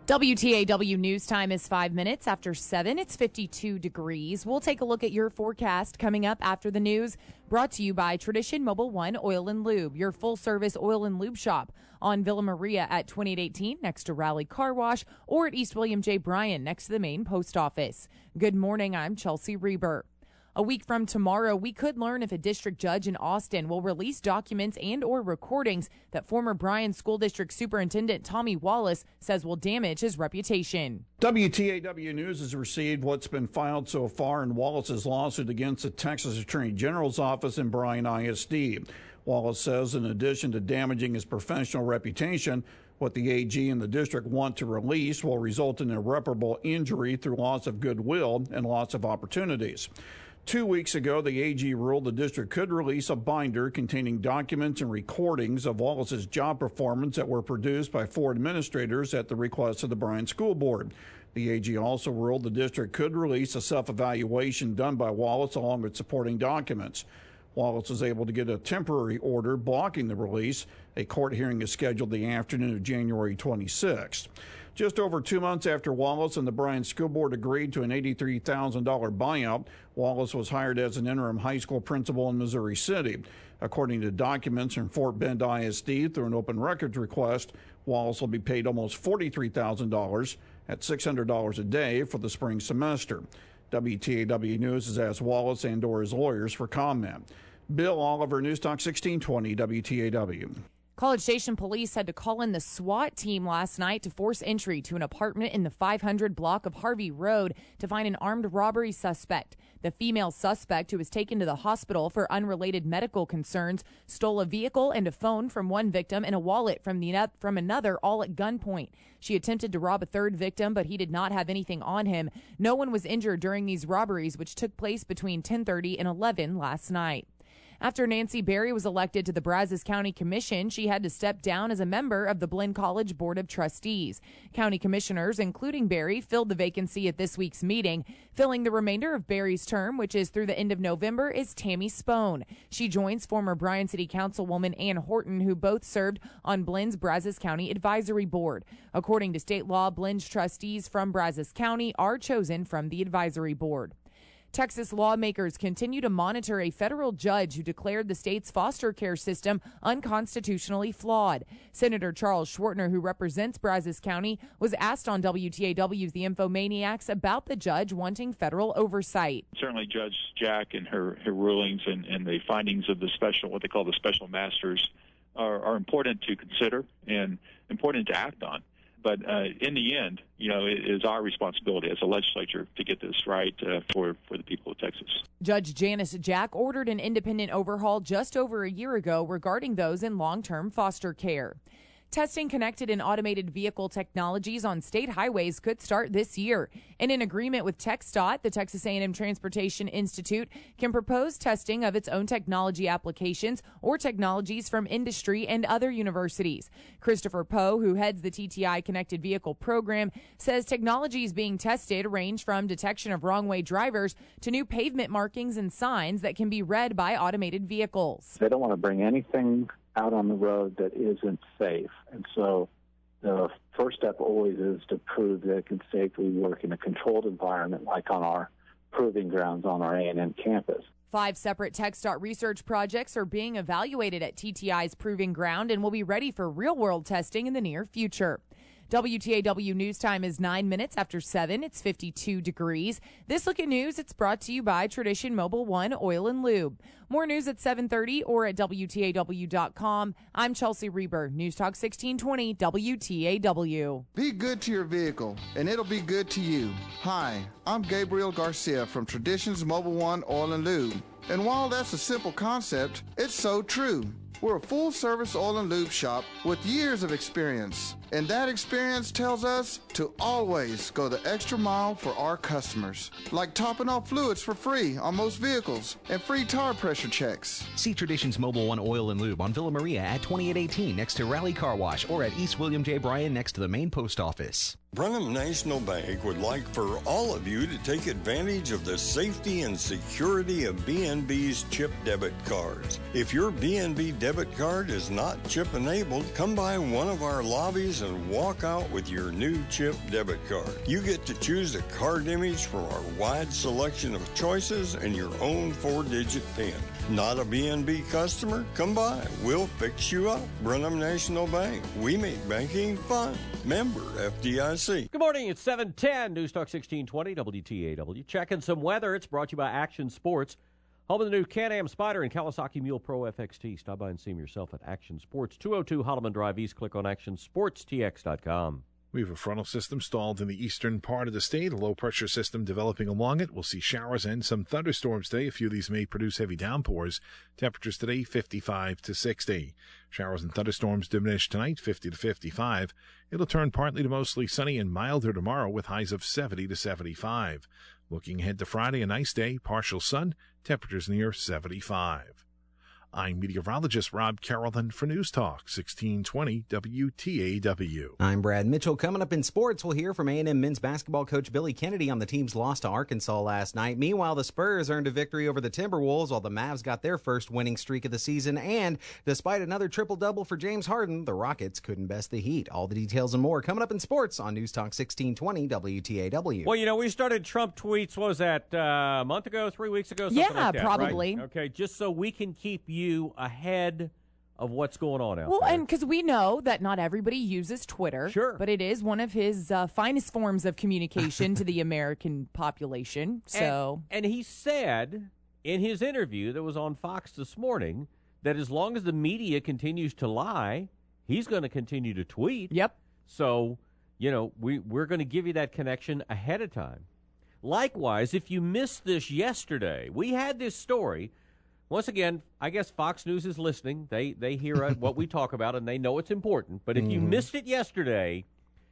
WTAW news time is 5 minutes after 7. It's 52 degrees. We'll take a look at your forecast coming up after the news. Brought to you by Tradition Mobile One Oil and Lube, your full-service oil and lube shop on Villa Maria at 2818 next to Raleigh Car Wash, or at East William J. Bryan next to the main post office. Good morning. I'm Chelsea Reber. A week from tomorrow, we could learn if a district judge in Austin will release documents and or recordings that former Bryan School District Superintendent Tommy Wallace says will damage his reputation. WTAW News has received what's been filed so far in Wallace's lawsuit against the Texas Attorney General's office in Bryan ISD. Wallace says in addition to damaging his professional reputation, what the AG and the district want to release will result in irreparable injury through loss of goodwill and loss of opportunities. 2 weeks ago, the AG ruled the district could release a binder containing documents and recordings of Wallace's job performance that were produced by 4 administrators at the request of the Bryan School Board. The AG also ruled the district could release a self-evaluation done by Wallace along with supporting documents. Wallace was able to get a temporary order blocking the release. A court hearing is scheduled the afternoon of January 26th. Just over 2 months after Wallace and the Bryan School Board agreed to an $83,000 buyout, Wallace was hired as an interim high school principal in Missouri City. According to documents from Fort Bend ISD through an open records request, Wallace will be paid almost $43,000 at $600 a day for the spring semester. WTAW News has asked Wallace and or his lawyers for comment. Bill Oliver, News Talk 1620 WTAW. College Station police had to call in the SWAT team last night to force entry to an apartment in the 500 block of Harvey Road to find an armed robbery suspect. The female suspect, who was taken to the hospital for unrelated medical concerns, stole a vehicle and a phone from one victim and a wallet from another, all at gunpoint. She attempted to rob a third victim, but he did not have anything on him. No one was injured during these robberies, which took place between 10:30 and 11 last night. After Nancy Berry was elected to the Brazos County Commission, she had to step down as a member of the Blinn College Board of Trustees. County commissioners, including Berry, filled the vacancy at this week's meeting. Filling the remainder of Berry's term, which is through the end of November, is Tammy Spone. She joins former Bryan City Councilwoman Ann Horton, who both served on Blinn's Brazos County Advisory Board. According to state law, Blinn's trustees from Brazos County are chosen from the advisory board. Texas lawmakers continue to monitor a federal judge who declared the state's foster care system unconstitutionally flawed. Senator Charles Schwartner, who represents Brazos County, was asked on WTAW's The Infomaniacs about the judge wanting federal oversight. Certainly Judge Jack and her rulings and the findings of the special, what they call the special masters, are important to consider and important to act on. But in the end, it is our responsibility as a legislature to get this right for the people of Texas. Judge Janice Jack ordered an independent overhaul just over a year ago regarding those in long-term foster care. Testing connected and automated vehicle technologies on state highways could start this year. In an agreement with TxDOT, the Texas A&M Transportation Institute can propose testing of its own technology applications or technologies from industry and other universities. Christopher Poe, who heads the TTI Connected Vehicle Program, says technologies being tested range from detection of wrong-way drivers to new pavement markings and signs that can be read by automated vehicles. They don't want to bring anything out on the road that isn't safe. And so the first step always is to prove that it can safely work in a controlled environment like on our proving grounds on our A&M campus. 5 separate TxDOT research projects are being evaluated at TTI's proving ground and will be ready for real-world testing in the near future. WTAW News Time is 9 minutes after 7. It's 52 degrees. This Look at News, it's brought to you by Tradition Mobile One Oil and Lube. More news at 7:30 or at WTAW.com. I'm Chelsea Reber, News Talk 1620 WTAW. Be good to your vehicle, and it'll be good to you. Hi, I'm Gabriel Garcia from Traditions Mobile One Oil and Lube. And while that's a simple concept, it's so true. We're a full-service oil and lube shop with years of experience, and that experience tells us to always go the extra mile for our customers, like topping off fluids for free on most vehicles and free tire pressure checks. See Traditions Mobile One Oil and Lube on Villa Maria at 2818 next to Raleigh Car Wash, or at East William J. Bryan next to the main post office. Brenham National Bank would like for all of you to take advantage of the safety and security of BNB's chip debit cards. If your BNB debit debit card is not chip-enabled, come by one of our lobbies and walk out with your new chip debit card. You get to choose a card image from our wide selection of choices and your own 4-digit PIN. Not a BNB customer? Come by. We'll fix you up. Brenham National Bank. We make banking fun. Member FDIC. Good morning. It's 7:10. News Talk 1620 WTAW. Checking some weather. It's brought to you by Action Sports. Home of the new Can-Am Spyder and Kawasaki Mule Pro FXT. Stop by and see them yourself at Action Sports. 202 Holloman Drive East. Click on actionsportstx.com. We have a frontal system stalled in the eastern part of the state, a low-pressure system developing along it. We'll see showers and some thunderstorms today. A few of these may produce heavy downpours. Temperatures today, 55 to 60. Showers and thunderstorms diminish tonight, 50 to 55. It'll turn partly to mostly sunny and milder tomorrow with highs of 70 to 75. Looking ahead to Friday, a nice day, partial sun, temperatures near 75. I'm meteorologist Rob Carrollton for News Talk 1620 WTAW. I'm Brad Mitchell. Coming up in sports, we'll hear from A&M men's basketball coach Billy Kennedy on the team's loss to Arkansas last night. Meanwhile, the Spurs earned a victory over the Timberwolves while the Mavs got their first winning streak of the season. And despite another triple-double for James Harden, the Rockets couldn't best the Heat. All the details and more coming up in sports on News Talk 1620 WTAW. Well, we started Trump tweets, what was that, a month ago, 3 weeks ago? Something like that, probably. Right? Okay, just so we can keep you ahead of what's going on out there. Well, and because we know that not everybody uses Twitter. Sure. But it is one of his finest forms of communication to the American population. So, and he said in his interview that was on Fox this morning that as long as the media continues to lie, he's going to continue to tweet. Yep. So, we're going to give you that connection ahead of time. Likewise, if you missed this yesterday, we had this story. Once again, I guess Fox News is listening. They hear what we talk about, and they know it's important. But if you missed it yesterday,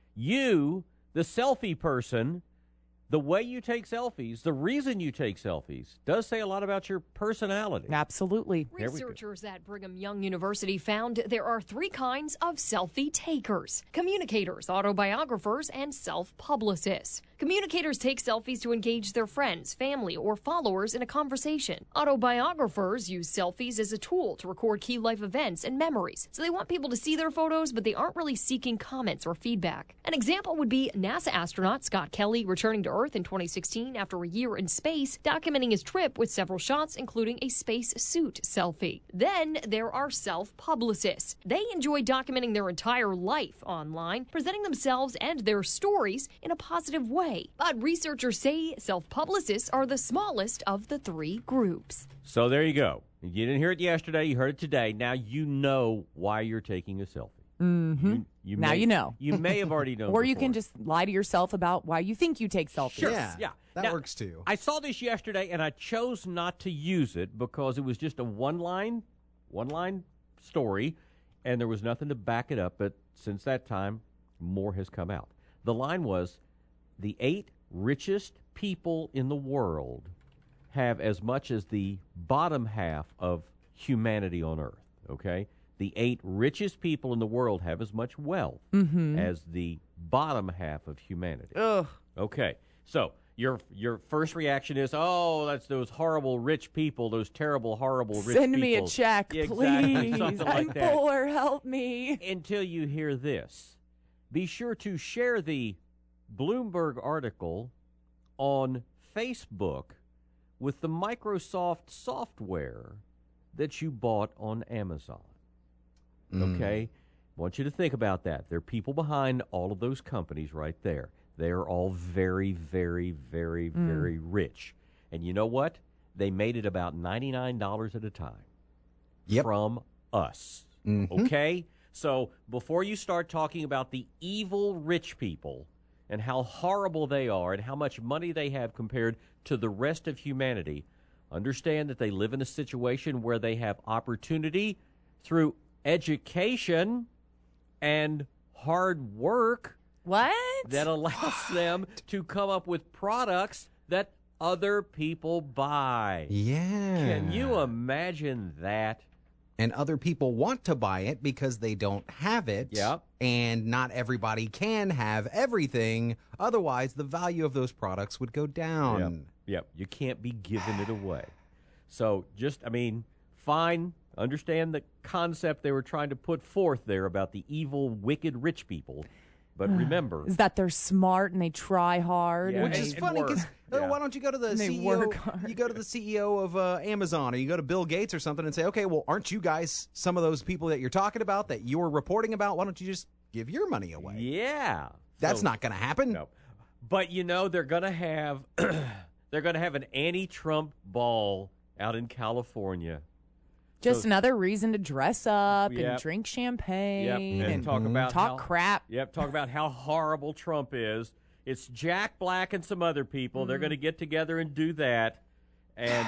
you, the selfie person, the way you take selfies, the reason you take selfies, does say a lot about your personality. Absolutely. Researchers at Brigham Young University found there are 3 kinds of selfie takers: communicators, autobiographers, and self-publicists. Communicators take selfies to engage their friends, family, or followers in a conversation. Autobiographers use selfies as a tool to record key life events and memories. So they want people to see their photos, but they aren't really seeking comments or feedback. An example would be NASA astronaut Scott Kelly returning to Earth in 2016 after a year in space, documenting his trip with several shots, including a space suit selfie. Then there are self-publicists. They enjoy documenting their entire life online, presenting themselves and their stories in a positive way. But researchers say self-publicists are the smallest of the 3 groups. So there you go. You didn't hear it yesterday. You heard it today. Now you know why you're taking a selfie. Mm-hmm. Now you know. You may have already known Or you before. can just lie to yourself about why you think you take selfies. Sure. Yeah. That Now, works too. I saw this yesterday, and I chose not to use it because it was just a one-line story, and there was nothing to back it up. But since that time, more has come out. The line was, the 8 richest people in the world have as much as the bottom half of humanity on Earth, okay? The 8 richest people in the world have as much wealth as the bottom half of humanity. Ugh. Okay, so your first reaction is, oh, that's those horrible rich people, those terrible, horrible rich people. Send me a check, Exactly, please. something I'm like that. poor. Help me. Until you hear this. Be sure to share the Bloomberg article on Facebook with the Microsoft software that you bought on Amazon. Okay? I want you to think about that. There are people behind all of those companies right there. They are all very, very, very, very rich. And you know what? They made it about $99 at a time from us. Okay? So before you start talking about the evil rich people and how horrible they are and how much money they have compared to the rest of humanity, understand that they live in a situation where they have opportunity through education and hard work that allows them to come up with products that other people buy. Yeah. Can you imagine that? And other people want to buy it because they don't have it. Yep. And not everybody can have everything. Otherwise, the value of those products would go down. Yep. You can't be giving it away. So just, fine. Understand the concept they were trying to put forth there about the evil, wicked rich people. But remember, is that they're smart and they try hard. Yeah, Which is funny because why don't you go to the CEO? You go to the CEO of Amazon, or you go to Bill Gates or something, and say, okay, well, aren't you guys some of those people that you're talking about, that you're reporting about? Why don't you just give your money away? Yeah, that's not going to happen. No, but they're going to have an anti-Trump ball out in California. Just another reason to dress up and drink champagne and talk about crap. Yep, talk about how horrible Trump is. It's Jack Black and some other people. They're going to get together and do that. And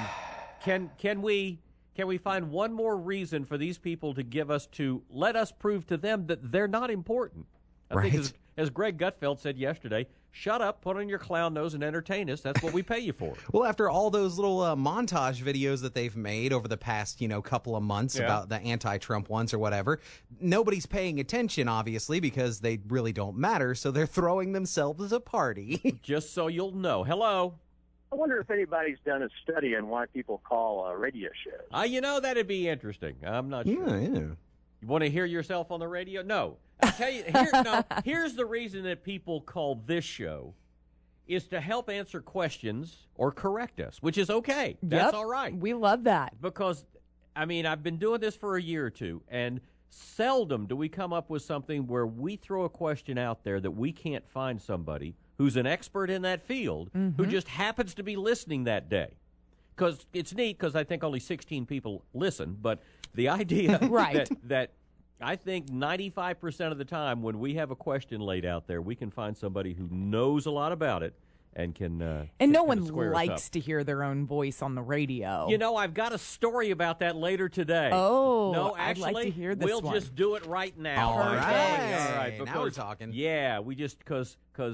can we find one more reason for these people to let us prove to them that they're not important? I think as Greg Gutfeld said yesterday, shut up, put on your clown nose, and entertain us. That's what we pay you for. Well, after all those little montage videos that they've made over the past, couple of months about the anti-Trump ones or whatever, nobody's paying attention, obviously, because they really don't matter, so they're throwing themselves a party. Just so you'll know. Hello. I wonder if anybody's done a study on why people call radio shows. That'd be interesting. I'm not sure. Yeah. You want to hear yourself on the radio? No. I'll tell you, here's the reason that people call this show is to help answer questions or correct us, which is okay. That's all right. We love that. Because, I've been doing this for a year or two, and seldom do we come up with something where we throw a question out there that we can't find somebody who's an expert in that field who just happens to be listening that day. Because it's neat, because I think only 16 people listen, but the idea that I think 95% of the time when we have a question laid out there, we can find somebody who knows a lot about it and can and no one likes to hear their own voice on the radio. I've got a story about that later today. Oh, no, actually, I'd like to hear this we'll just do it right now. All right. Because, now we're talking. Yeah, we just because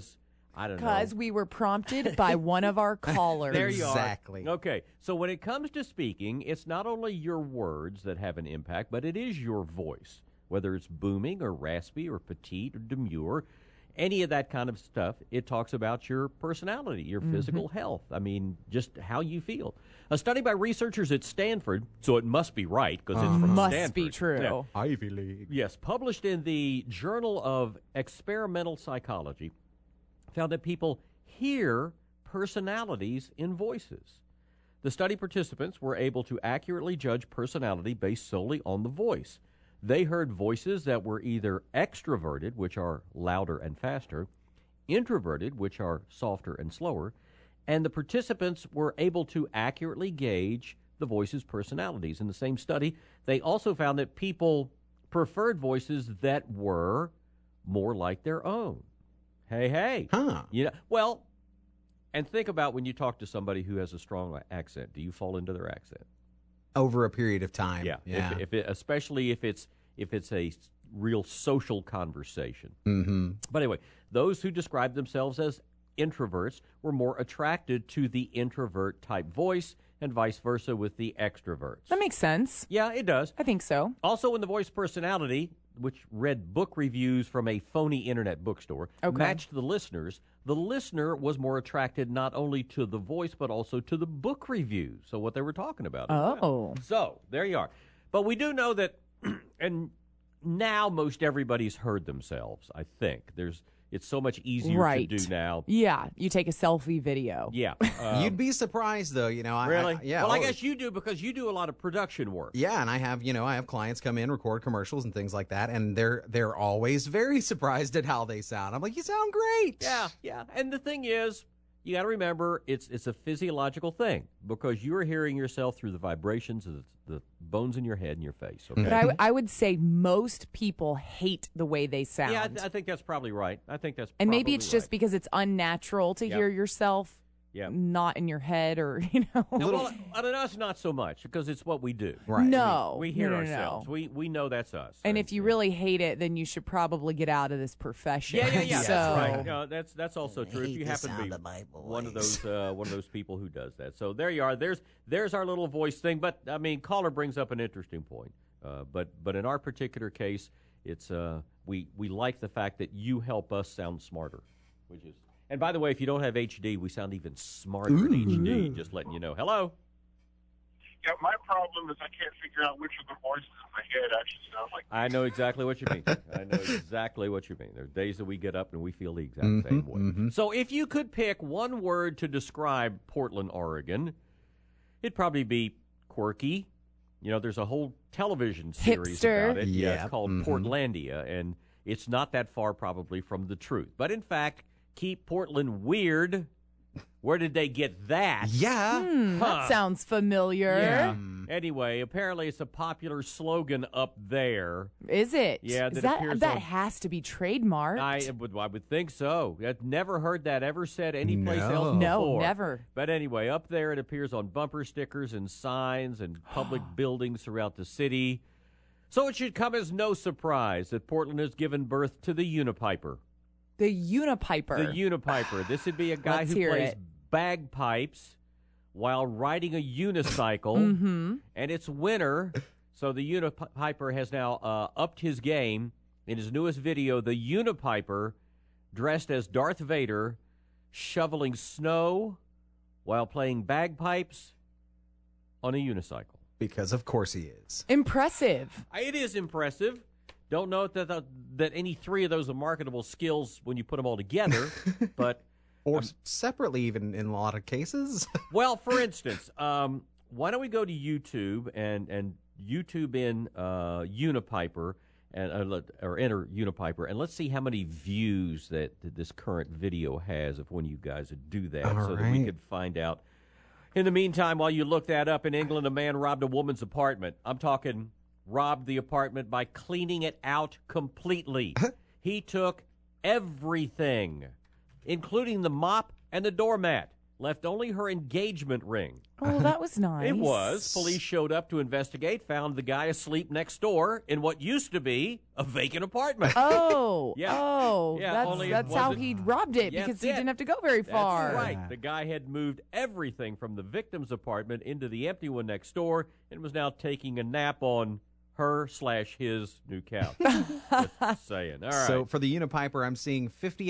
I don't know. Because we were prompted by one of our callers. There you are. Exactly. Okay, so when it comes to speaking, it's not only your words that have an impact, but it is your voice. Whether it's booming or raspy or petite or demure, any of that kind of stuff, it talks about your personality, your physical health. Just how you feel. A study by researchers at Stanford, so it must be right because it's from Stanford. Must be true. Yeah. Ivy League. Yes, published in the Journal of Experimental Psychology, found that people hear personalities in voices. The study participants were able to accurately judge personality based solely on the voice. They heard voices that were either extroverted, which are louder and faster, introverted, which are softer and slower, and the participants were able to accurately gauge the voices' personalities. In the same study, they also found that people preferred voices that were more like their own. Hey. Huh. And think about when you talk to somebody who has a strong accent. Do you fall into their accent? Over a period of time. Yeah. Especially if it's a real social conversation. Mm-hmm. But anyway, those who describe themselves as introverts were more attracted to the introvert type voice, and vice versa with the extroverts. That makes sense. Yeah, it does. I think so. Also, in the voice personality, which read book reviews from a phony internet bookstore, matched the listeners was more attracted not only to the voice, but also to the book reviews, so what they were talking about. Oh. So, there you are. But we do know that, and now most everybody's heard themselves, I think. It's so much easier to do now. Yeah, you take a selfie video. Yeah. You'd be surprised, though. Really? Yeah. I guess you do because you do a lot of production work. Yeah, and I have clients come in, record commercials and things like that, and they're always very surprised at how they sound. I'm like, you sound great. Yeah. And the thing is, you got to remember, it's a physiological thing because you're hearing yourself through the vibrations of the bones in your head and your face. Okay? But I would say most people hate the way they sound. Yeah, I think that's probably right. And maybe it's just because it's unnatural to hear yourself Yeah. Not in your head or, Now, well, I don't know, it's not so much because it's what we do. Right. No. We hear No. ourselves. We know that's us. And if you really hate it, then you should probably get out of this profession. Yeah. So, that's right. No, that's also true. If you happen to be one of those people who does that. So there you are. There's our little voice thing. But I mean, caller brings up an interesting point. But in our particular case, it's we like the fact that you help us sound smarter, which is. And by the way, if you don't have HD, we sound even smarter in HD. Just letting you know. Hello. Yeah, my problem is I can't figure out which of the voices in my head actually sound like. I know exactly what you mean. I know exactly what you mean. There are days that we get up and we feel the exact same way. Mm-hmm. So if you could pick one word to describe Portland, Oregon, it'd probably be quirky. You know, there's a whole television series Hipster. about it. Yeah, Yep. it's called Portlandia, and it's not that far probably from the truth. But in fact, keep Portland weird. Where did they get that? Yeah. That sounds familiar. Yeah. Anyway, apparently it's a popular slogan up there. Is it? Yeah, Is that appears that on- has to be trademarked. I would think so. I've never heard that ever said anyplace else before. No, never. But anyway, up there it appears on bumper stickers and signs and public buildings throughout the city. So it should come as no surprise that Portland has given birth to the Unipiper. The Unipiper. The Unipiper. This would be a guy Let's who hear plays it. bagpipes while riding a unicycle. And it's winter, so the Unipiper has now upped his game. In his newest video, the Unipiper, dressed as Darth Vader, shoveling snow while playing bagpipes on a unicycle. Because of course he is. Impressive. It is impressive. Don't know that any three of those are marketable skills when you put them all together, but... Or separately, even in a lot of cases. Well, for instance, why don't we go to YouTube and YouTube in Unipiper or enter Unipiper, and let's see how many views that this current video has of when you guys would do that, that we could find out. In the meantime, while you look that up, in England, a man robbed a woman's apartment. I'm talking robbed the apartment by cleaning it out completely. He took everything, including the mop and the doormat. Left only her engagement ring. Oh, that was nice. It was. Police showed up to investigate, found the guy asleep next door in what used to be a vacant apartment. Oh, Yeah. oh, Yeah, only it that's how wasn't- he robbed it Yes, because he it. didn't have to go very far. That's right. The guy had moved everything from the victim's apartment into the empty one next door and was now taking a nap on her/his new couch. Just saying. All right. So for the Unipiper, I'm seeing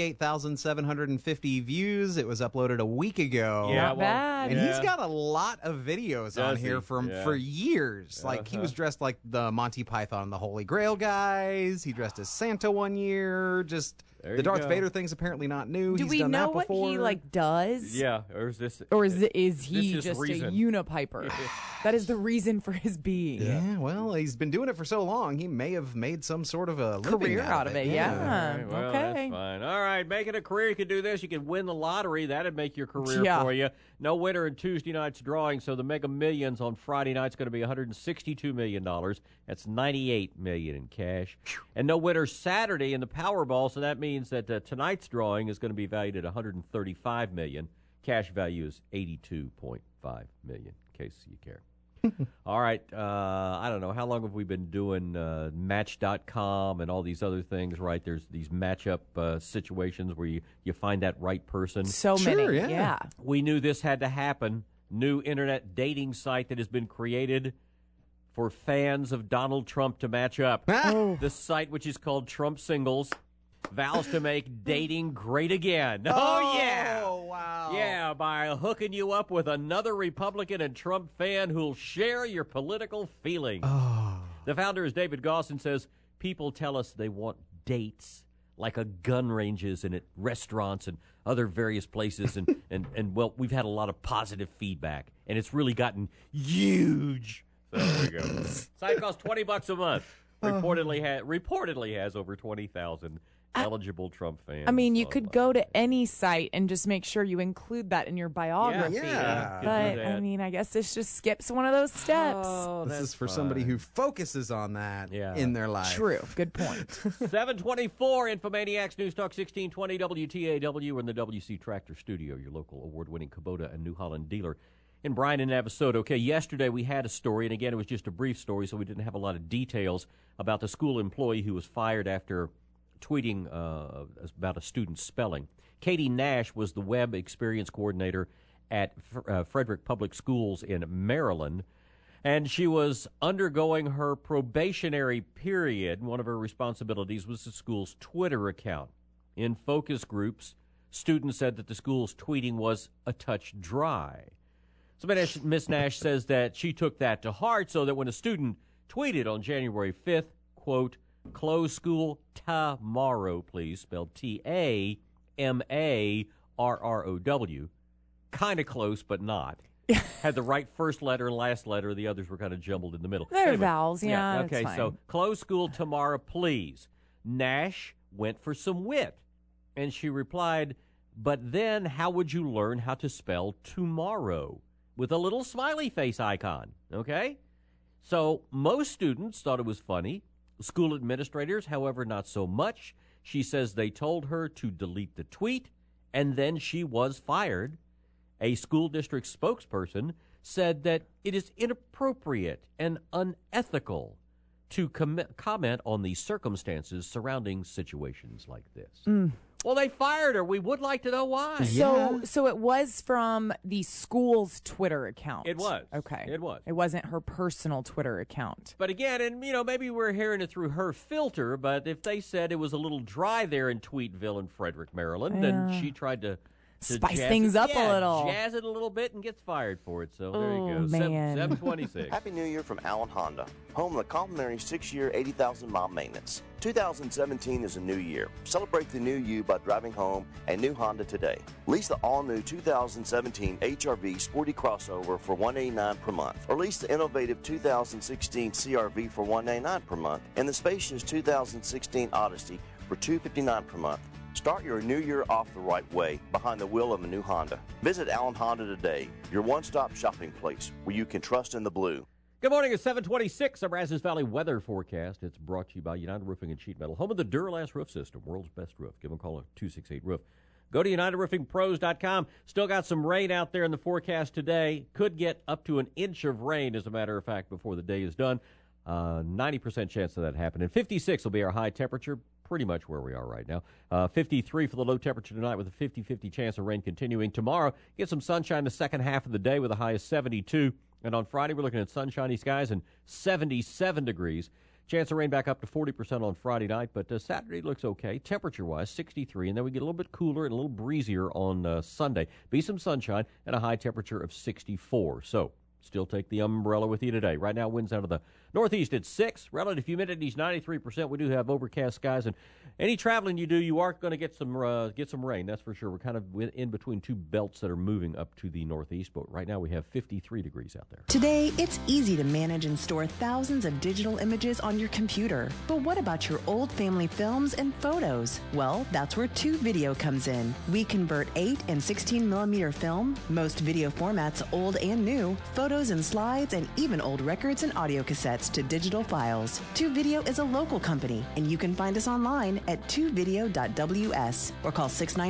58,750 views. It was uploaded a week ago. Yeah, Not bad. And yeah. he's got a lot of videos on Does here he? from Yeah. for years. Like he was dressed like the Monty Python and the Holy Grail guys. He dressed as Santa one year. Just There the you Darth go. Vader thing's apparently not new. Do He's we done know that what before. he does? Yeah, or is this... Or is he this is just reason. a Unipiper? That is the reason for his being. Yeah, well, he's been doing it for so long. He may have made some sort of a living Career out of it, yeah. All right, well, Okay. that's fine. All right, making a career, you can do this. You can win the lottery. That'd make your career Yeah. for you. No winner in Tuesday night's drawing, so the Mega Millions on Friday night's going to be $162 million. That's $98 million in cash. And no winner Saturday in the Powerball, so that means that tonight's drawing is going to be valued at $135 million. Cash value is $82.5 million, in case you care. All right, I don't know. How long have we been doing Match.com and all these other things, right? There's these matchup situations where you find that right person. So Sure, many. yeah. We knew this had to happen. New internet dating site that has been created for fans of Donald Trump to match up. The site, which is called Trump Singles, vows to make dating great again. Oh, yeah. Oh, wow. Yeah, by hooking you up with another Republican and Trump fan who'll share your political feelings. Oh. The founder is David Gosson, says people tell us they want dates like a gun ranges and at restaurants and other various places. And well, we've had a lot of positive feedback, and it's really gotten huge. So there we go. Site costs $20 a month. Reportedly has over 20,000 eligible Trump fans. I mean, you online. could go to any site and just make sure you include that in your biography. Yeah. Could But, do that. I mean, I guess this just skips one of those steps. Oh, This that's is for somebody fine. who focuses on that Yeah. in their life. True. Good point. 724 Infomaniacs News Talk 1620 WTAW in the WC Tractor Studio, your local award-winning Kubota and New Holland dealer in Bryan and Navasota. Okay, yesterday we had a story, and again, it was just a brief story, so we didn't have a lot of details about the school employee who was fired after tweeting about a student's spelling. Katie Nash was the web experience coordinator at Frederick Public Schools in Maryland, and she was undergoing her probationary period. One of her responsibilities was the school's Twitter account. In focus groups, students said that the school's tweeting was a touch dry. So Miss Nash says that she took that to heart so that when a student tweeted on January 5th, quote, close school tomorrow, please, spelled T-A-M-A-R-R-O-W, kind of close but not. Had the right first letter and last letter. The others were kind of jumbled in the middle. They're vowels, yeah. Okay, so close school tomorrow, please. Nash went for some wit, and she replied, but then how would you learn how to spell tomorrow? With a little smiley face icon, okay? So most students thought it was funny. School administrators, however, not so much. She says they told her to delete the tweet, and then she was fired. A school district spokesperson said that it is inappropriate and unethical to comment on the circumstances surrounding situations like this. Well, they fired her. We would like to know why. So it was from the school's Twitter account. It was. Okay. It was. It wasn't her personal Twitter account. But again, and maybe we're hearing it through her filter, but if they said it was a little dry there in Tweetville in Frederick, Maryland, and she tried to spice things up a little. Jazz it a little bit and gets fired for it. So there you go. Man. 726. Happy New Year from Allen Honda, home of the complimentary 6-year, 80,000-mile maintenance. 2017 is a new year. Celebrate the new you by driving home a new Honda today. Lease the all-new 2017 HR-V Sporty Crossover for $189 per month, or lease the innovative 2016 CR-V for $189 per month, and the spacious 2016 Odyssey for $259 per month. Start your new year off the right way, behind the wheel of a new Honda. Visit Allen Honda today, your one-stop shopping place where you can trust in the blue. Good morning. It's 726. A Brazos Valley weather forecast. It's brought to you by United Roofing and Sheet Metal, home of the Duralast roof system, world's best roof. Give them a call at 268-ROOF. Go to UnitedRoofingPros.com. Still got some rain out there in the forecast today. Could get up to an inch of rain, as a matter of fact, before the day is done. 90% chance of that happening. 56 will be our high temperature. Pretty much where we are right now. 53 for the low temperature tonight with a 50-50 chance of rain continuing. Tomorrow, get some sunshine the second half of the day with a high of 72. And on Friday, we're looking at sunshiny skies and 77 degrees. Chance of rain back up to 40% on Friday night, but Saturday looks okay. Temperature-wise, 63, and then we get a little bit cooler and a little breezier on Sunday. Be some sunshine and a high temperature of 64. So, still take the umbrella with you today. Right now, winds out of the northeast at 6. Relative humidity is 93%. We do have overcast skies, and any traveling you do, you are going to get some rain. That's for sure. We're kind of in between two belts that are moving up to the northeast, but right now we have 53 degrees out there. Today, it's easy to manage and store thousands of digital images on your computer. But what about your old family films and photos? Well, that's where 2 Video comes in. We convert 8 and 16 millimeter film, most video formats old and new, photos and slides, and even old records and audio cassettes to digital files. 2 Video is a local company, and you can find us online at 2video.ws or call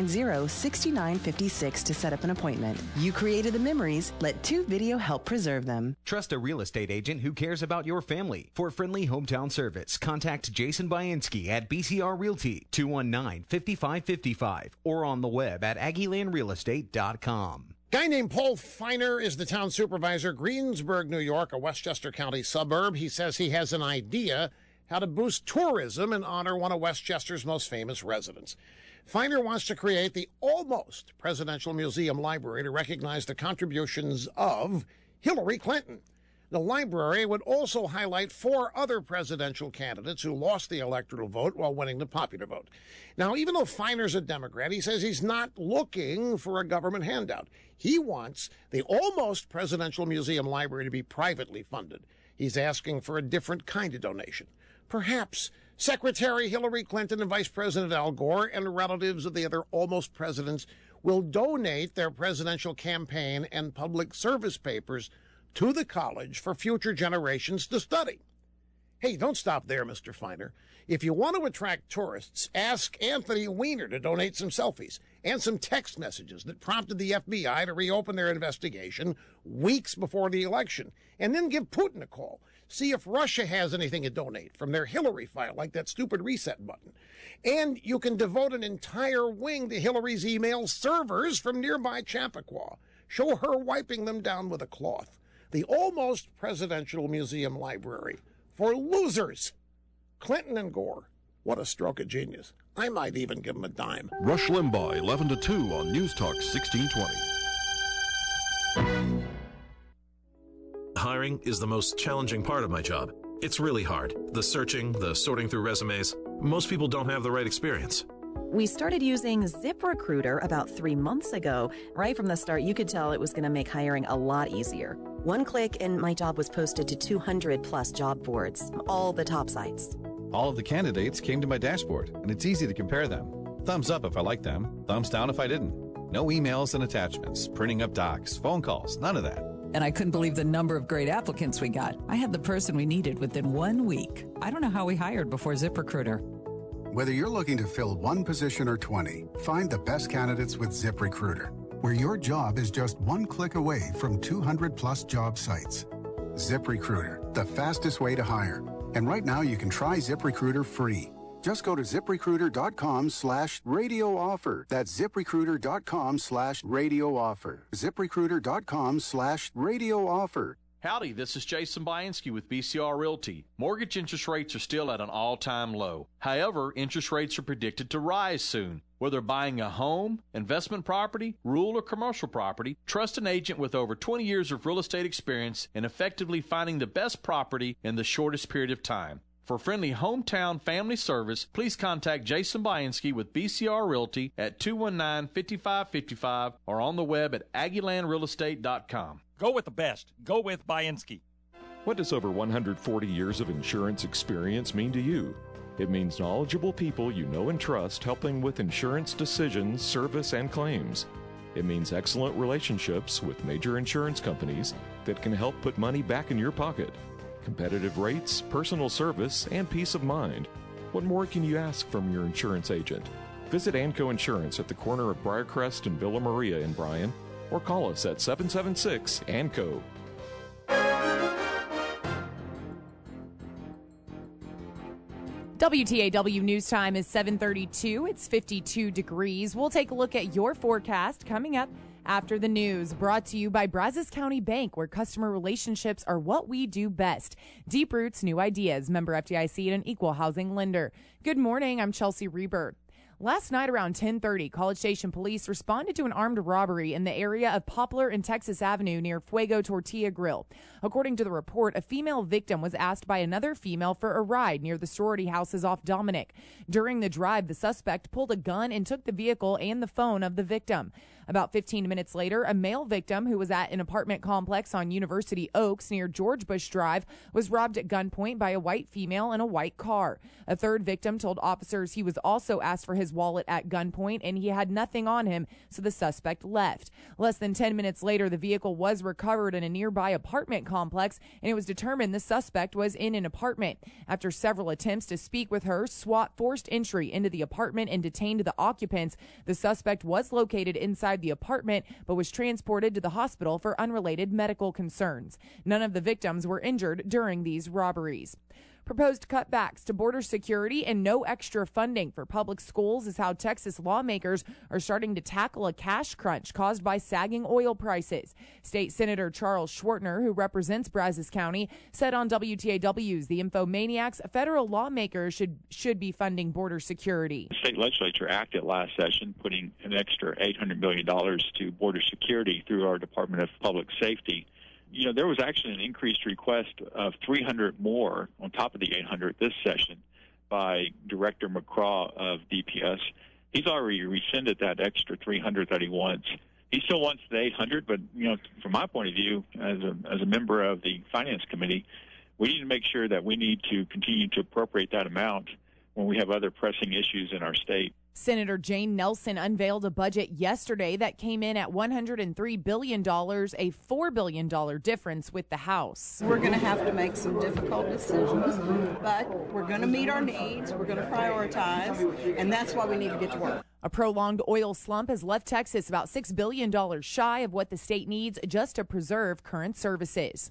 690-6956 to set up an appointment. You created the memories. Let 2 Video help preserve them. Trust a real estate agent who cares about your family. For friendly hometown service, contact Jason Bainski at BCR Realty, 219-5555, or on the web at AggielandRealEstate.com. Guy named Paul Feiner is the town supervisor, Greensburg, New York, a Westchester County suburb. He says he has an idea how to boost tourism and honor one of Westchester's most famous residents. Feiner wants to create the Almost Presidential Museum Library to recognize the contributions of Hillary Clinton. The library would also highlight 4 other presidential candidates who lost the electoral vote while winning the popular vote. Now, even though Feiner's a Democrat, he says he's not looking for a government handout. He wants the Almost Presidential Museum Library to be privately funded. He's asking for a different kind of donation. Perhaps Secretary Hillary Clinton and Vice President Al Gore and relatives of the other almost presidents will donate their presidential campaign and public service papers to the college for future generations to study. Hey, don't stop there, Mr. Feiner. If you want to attract tourists, ask Anthony Weiner to donate some selfies and some text messages that prompted the FBI to reopen their investigation weeks before the election. And then give Putin a call. See if Russia has anything to donate from their Hillary file, like that stupid reset button. And you can devote an entire wing to Hillary's email servers from nearby Chappaqua. Show her wiping them down with a cloth. The Almost Presidential Museum Library for losers. Clinton and Gore. What a stroke of genius. I might even give them a dime. Rush Limbaugh, 11 to 2 on News Talk 1620. Hiring is the most challenging part of my job. It's really hard. The searching, the sorting through resumes. Most people don't have the right experience. We started using ZipRecruiter about 3 months ago. Right from the start, you could tell it was going to make hiring a lot easier. One click and my job was posted to 200 plus job boards, all the top sites. All of the candidates came to my dashboard, and it's easy to compare them. Thumbs up if I liked them, thumbs down if I didn't. No emails and attachments, printing up docs, phone calls, none of that. And I couldn't believe the number of great applicants we got. I had the person we needed within 1 week. I don't know how we hired before ZipRecruiter. Whether you're looking to fill one position or 20, find the best candidates with ZipRecruiter, where your job is just one click away from 200 plus job sites. ZipRecruiter, the fastest way to hire. And right now you can try ZipRecruiter free. Just go to ZipRecruiter.com/radio offer. That's ZipRecruiter.com/radio offer. ZipRecruiter.com/radio offer. Howdy, this is Jason Bianski with BCR Realty. Mortgage interest rates are still at an all-time low. However, interest rates are predicted to rise soon. Whether buying a home, investment property, rural or commercial property, trust an agent with over 20 years of real estate experience in effectively finding the best property in the shortest period of time. For friendly hometown family service, please contact Jason Bianski with BCR Realty at 219-5555 or on the web at AggieLandRealEstate.com. Go with the best. Go with Bianski. What does over 140 years of insurance experience mean to you? It means knowledgeable people you know and trust helping with insurance decisions, service, and claims. It means excellent relationships with major insurance companies that can help put money back in your pocket. Competitive rates, personal service, and peace of mind. What more can you ask from your insurance agent? Visit Anco Insurance at the corner of Briarcrest and Villa Maria in Bryan, or call us at 776-ANCO. WTAW News Time is 7:32. It's 52 degrees. We'll take a look at your forecast coming up after the news. Brought to you by Brazos County Bank, where customer relationships are what we do best. Deep Roots, new ideas. Member FDIC and an equal housing lender. Good morning. I'm Chelsea Rebird. Last night around 10:30, College Station police responded to an armed robbery in the area of Poplar and Texas Avenue near Fuego Tortilla Grill. According to the report, a female victim was asked by another female for a ride near the sorority houses off Dominic. During the drive, the suspect pulled a gun and took the vehicle and the phone of the victim. About 15 minutes later, a male victim who was at an apartment complex on University Oaks near George Bush Drive was robbed at gunpoint by a white female in a white car. A third victim told officers he was also asked for his wallet at gunpoint and he had nothing on him, so the suspect left. Less than 10 minutes later, the vehicle was recovered in a nearby apartment complex, and it was determined the suspect was in an apartment. After several attempts to speak with her, SWAT forced entry into the apartment and detained the occupants. The suspect was located inside the apartment but was transported to the hospital for unrelated medical concerns. None of the victims were injured during these robberies. Proposed cutbacks to border security and no extra funding for public schools is how Texas lawmakers are starting to tackle a cash crunch caused by sagging oil prices. State Senator Charles Schwartner, who represents Brazos County, said on WTAW's The Infomaniacs federal lawmakers should be funding border security. The state legislature acted last session, putting an extra $800 million to border security through our Department of Public Safety. You know, there was actually an increased request of 300 more on top of the 800 this session by Director McCraw of DPS. He's already rescinded that extra 300 that he wants. He still wants the 800, but, you know, from my point of view, as a member of the Finance Committee, we need to make sure that we need to continue to appropriate that amount when we have other pressing issues in our state. Senator Jane Nelson unveiled a budget yesterday that came in at $103 billion, a $4 billion difference with the House. We're going to have to make some difficult decisions, but we're going to meet our needs, we're going to prioritize, and that's why we need to get to work. A prolonged oil slump has left Texas about $6 billion shy of what the state needs just to preserve current services.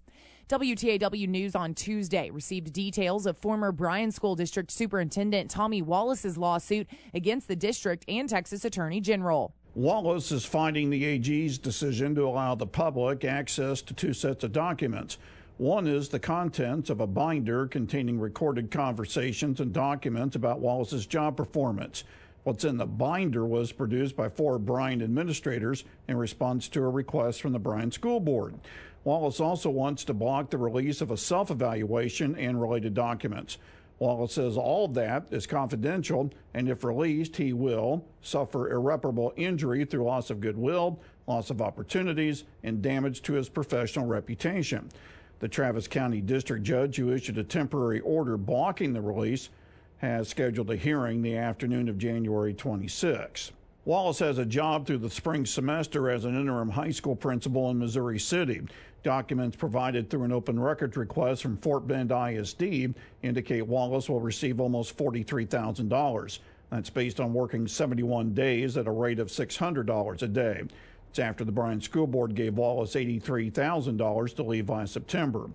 WTAW News on Tuesday received details of former Bryan School District Superintendent Tommy Wallace's lawsuit against the district and Texas Attorney General. Wallace is fighting the AG's decision to allow the public access to two sets of documents. One is the contents of a binder containing recorded conversations and documents about Wallace's job performance. What's in the binder was produced by 4 Bryan administrators in response to a request from the Bryan School Board. Wallace also wants to block the release of a self-evaluation and related documents. Wallace says all of that is confidential, and if released, he will suffer irreparable injury through loss of goodwill, loss of opportunities, and damage to his professional reputation. The Travis County District Judge, who issued a temporary order blocking the release, has scheduled a hearing the afternoon of January 26. Wallace has a job through the spring semester as an interim high school principal in Missouri City. Documents provided through an open records request from Fort Bend ISD indicate Wallace will receive almost $43,000. That's based on working 71 days at a rate of $600 a day. It's after the Bryan School Board gave Wallace $83,000 to leave last September.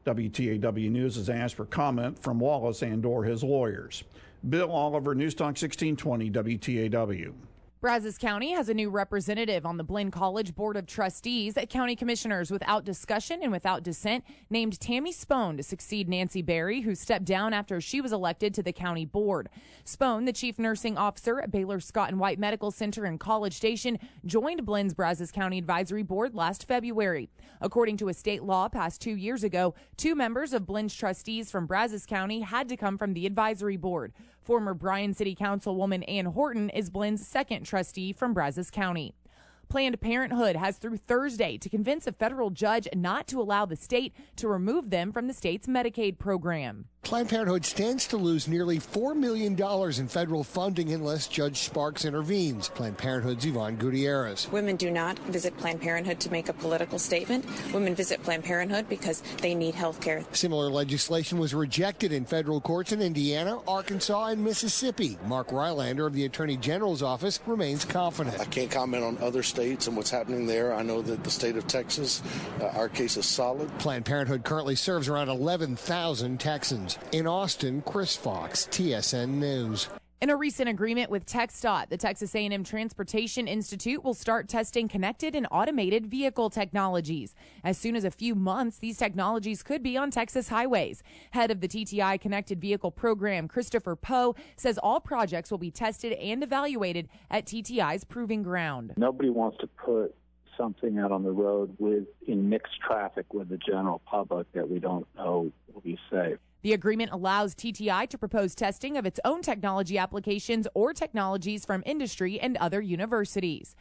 WTAW News has asked for comment from Wallace and/or his lawyers. Bill Oliver, News Talk 1620 WTAW. Brazos County has a new representative on the Blinn College Board of Trustees. County commissioners, without discussion and without dissent, named Tammy Spohn to succeed Nancy Berry, who stepped down after she was elected to the county board. Spohn, the chief nursing officer at Baylor Scott and White Medical Center in College Station, joined Blinn's Brazos County Advisory Board last February. According to a state law passed 2 years ago, 2 members of Blinn's trustees from Brazos County had to come from the advisory board. Former Bryan City Councilwoman Ann Horton is Blinn's second trustee from Brazos County. Planned Parenthood has through Thursday to convince a federal judge not to allow the state to remove them from the state's Medicaid program. Planned Parenthood stands to lose nearly $4 million in federal funding unless Judge Sparks intervenes. Planned Parenthood's Yvonne Gutierrez. Women do not visit Planned Parenthood to make a political statement. Women visit Planned Parenthood because they need health care. Similar legislation was rejected in federal courts in Indiana, Arkansas, and Mississippi. Mark Rylander of the Attorney General's office remains confident. I can't comment on other states and what's happening there. I know that the state of Texas, our case is solid. Planned Parenthood currently serves around 11,000 Texans. In Austin, Chris Fox, TSN News. In a recent agreement with TxDOT, the Texas A&M Transportation Institute will start testing connected and automated vehicle technologies. As soon as a few months, these technologies could be on Texas highways. Head of the TTI Connected Vehicle Program, Christopher Poe, says all projects will be tested and evaluated at TTI's Proving Ground. Nobody wants to put something out on the road in mixed traffic with the general public that we don't know will be safe. The agreement allows TTI to propose testing of its own technology applications or technologies from industry and other universities.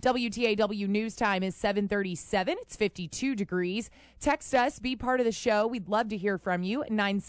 WTAW News Time is 7:37. It's 52 degrees. Text us. Be part of the show. We'd love to hear from you at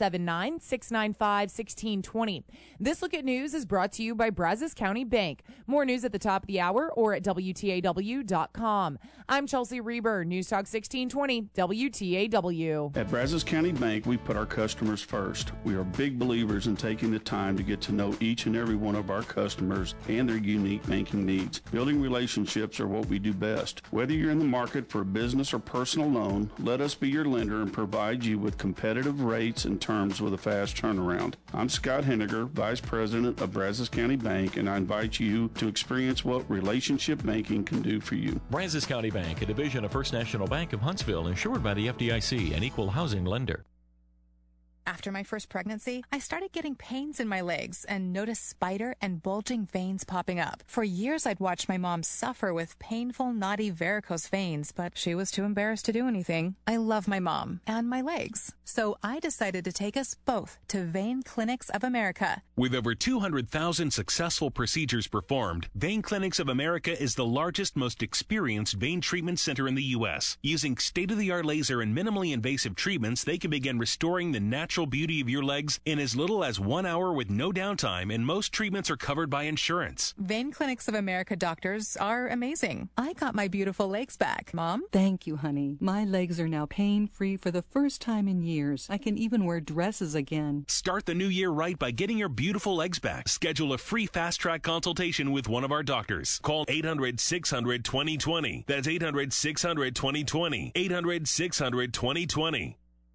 979-695-1620. This Look at News is brought to you by Brazos County Bank. More news at the top of the hour or at WTAW.com. I'm Chelsea Reber, News Talk 1620, WTAW. At Brazos County Bank, we put our customers first. We are big believers in taking the time to get to know each and every one of our customers and their unique banking needs. Building relationships are what we do best. Whether you're in the market for a business or personal loan, let us be your lender and provide you with competitive rates and terms with a fast turnaround. I'm Scott Henniger, Vice President of Brazos County Bank, and I invite you to experience what relationship banking can do for you. Brazos County Bank, a division of First National Bank of Huntsville, insured by the FDIC, an equal housing lender. After my first pregnancy, I started getting pains in my legs and noticed spider and bulging veins popping up. For years, I'd watched my mom suffer with painful, knotty varicose veins, but she was too embarrassed to do anything. I love my mom and my legs, so I decided to take us both to Vein Clinics of America. With over 200,000 successful procedures performed, Vein Clinics of America is the largest, most experienced vein treatment center in the U.S. Using state-of-the-art laser and minimally invasive treatments, they can begin restoring the natural beauty of your legs in as little as 1 hour with no downtime, and most treatments are covered by insurance. Vein Clinics of America doctors are amazing. I got my beautiful legs back. Mom? Thank you, honey. My legs are now pain-free for the first time in years. I can even wear dresses again. Start the new year right by getting your beautiful legs back. Schedule a free fast-track consultation with one of our doctors. Call 800-600-2020. That's 800-600-2020. 800-600-2020.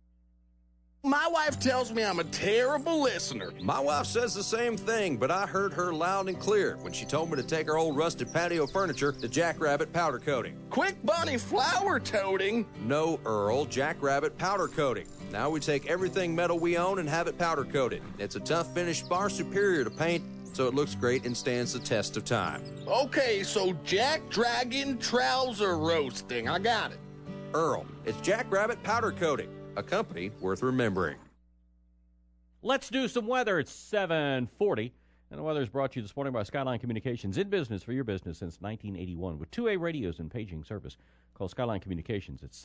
My wife tells me I'm a terrible listener. My wife says the same thing, but I heard her loud and clear when she told me to take our old rusted patio furniture to Jackrabbit Powder Coating. Quick Bunny flower toting? No, Earl, Jackrabbit Powder Coating. Now we take everything metal we own and have it powder coated. It's a tough finish, far superior to paint, so it looks great and stands the test of time. Okay, so Jack Dragon trouser roasting. I got it. Earl. It's Jackrabbit Powder Coating, a company worth remembering. Let's do some weather. It's 7:40. And the weather is brought to you this morning by Skyline Communications, in business for your business since 1981 with 2A radios and paging service. Call Skyline Communications at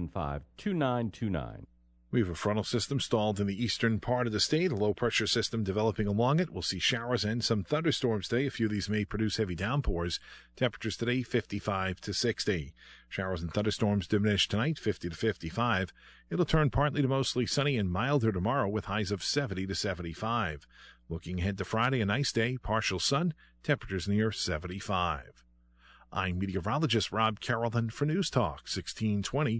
775-2929. We have a frontal system stalled in the eastern part of the state, a low-pressure system developing along it. We'll see showers and some thunderstorms today. A few of these may produce heavy downpours. Temperatures today, 55 to 60. Showers and thunderstorms diminish tonight, 50 to 55. It'll turn partly to mostly sunny and milder tomorrow with highs of 70 to 75. Looking ahead to Friday, a nice day, partial sun, temperatures near 75. I'm meteorologist Rob Carrollton for News Talk 1620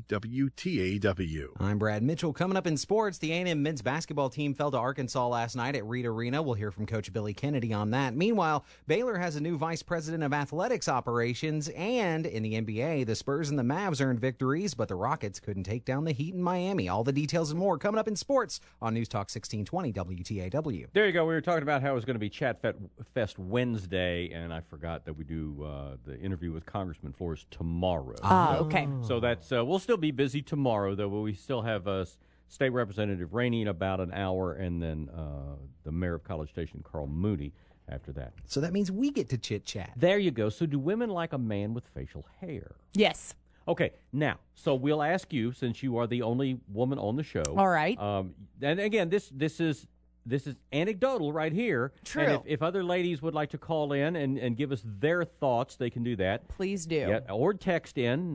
WTAW. I'm Brad Mitchell. Coming up in sports, the A&M men's basketball team fell to Arkansas last night at Reed Arena. We'll hear from Coach Billy Kennedy on that. Meanwhile, Baylor has a new vice president of athletics operations, and in the NBA, the Spurs and the Mavs earned victories, but the Rockets couldn't take down the Heat in Miami. All the details and more coming up in sports on News Talk 1620 WTAW. There you go. We were talking about how it was going to be Chat Fest Wednesday, and I forgot that we do the interview with Congressman Flores tomorrow. Okay. So that's we'll still be busy tomorrow, though. But we still have State Representative Rainey in about an hour, and then the mayor of College Station, Carl Mooney, after that. So that means we get to chit-chat. There you go. So do women like a man with facial hair? Yes. Okay, now, so we'll ask you, since you are the only woman on the show. All right. And again, this is anecdotal right here. True. And if other ladies would like to call in and give us their thoughts, they can do that. Please do. Yeah, or text in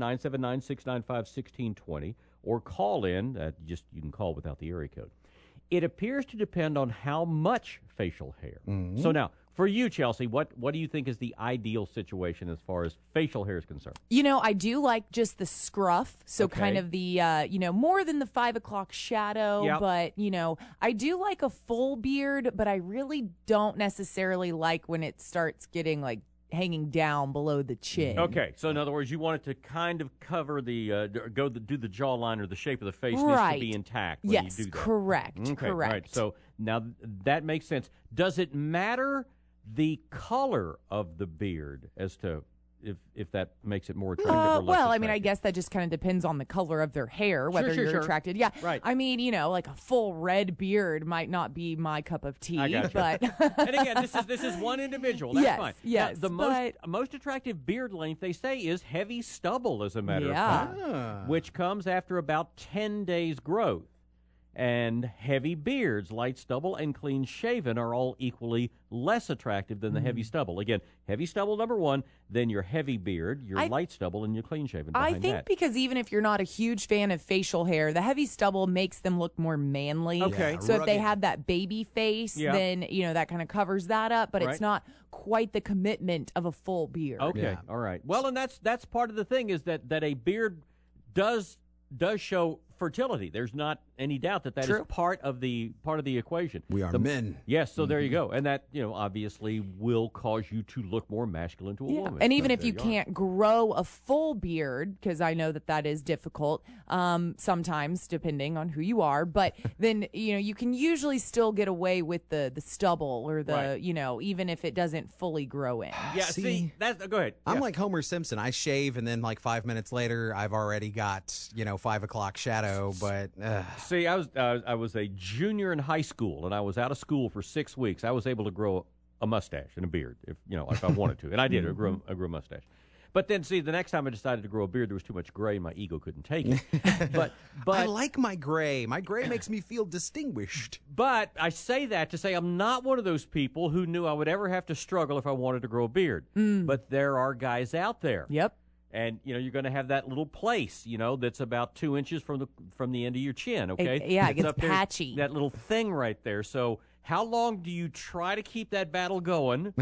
979-695-1620 or call in. You can call without the area code. It appears to depend on how much facial hair. Mm-hmm. So now, for you, Chelsea, what do you think is the ideal situation as far as facial hair is concerned? I do like just the scruff, so kind of the, more than the 5 o'clock shadow, Yep. but, I do like a full beard, but I really don't necessarily like when it starts getting, hanging down below the chin. Okay, so in other words, you want it to kind of cover do the jawline or the shape of the face Right. needs to be intact when Yes, you do that. correct, Okay, correct. All right, so now that makes sense. Does it matter the color of the beard as to if that makes it more attractive or less well, I attractive? mean, I guess that just kind of depends on the color of their hair, whether Sure. you're attracted. Yeah, Right. I mean, like a full red beard might not be my cup of tea, I got you. but And again, this is one individual. That's Yes, fine. yes, Now, the most attractive beard length, they say, is heavy stubble, as a matter of fact, which comes after about 10 days growth. And heavy beards, light stubble, and clean shaven are all equally less attractive than the heavy stubble. Again, heavy stubble number one, then your heavy beard, your light stubble, and your clean shaven behind I think that. because even if you're not a huge fan of facial hair, the heavy stubble makes them look more manly. Okay. So if they rugged. have that baby face, Yeah. then, that kind of covers that up, but Right. it's not quite the commitment of a full beard. Okay, all right. Well, and that's part of the thing is that a beard does show fertility. There's not any doubt that is True. part of the equation. We are men. Yes, so there you go. And that, obviously will cause you to look more masculine to a woman. And even So if there you are. can't grow a full beard, because I know that is difficult sometimes, depending on who you are, but then, you can usually still get away with the stubble or the, Right. even if it doesn't fully grow in. Yeah, see, that's go ahead. I'm Yeah. like Homer Simpson. I shave, and then 5 minutes later, I've already got 5 o'clock shadow. But See, I was a junior in high school, and I was out of school for 6 weeks. I was able to grow a mustache and a beard if I wanted to, and I did. I grew a mustache. But then, see, the next time I decided to grow a beard, there was too much gray, and my ego couldn't take it. But I like my gray. My gray makes me feel distinguished. But I say that to say I'm not one of those people who knew I would ever have to struggle if I wanted to grow a beard. But there are guys out there. Yep. And you're going to have that little place, that's about 2 inches from the end of your chin. Okay, It It's gets up there, patchy. that little thing right there. So how long do you try to keep that battle going?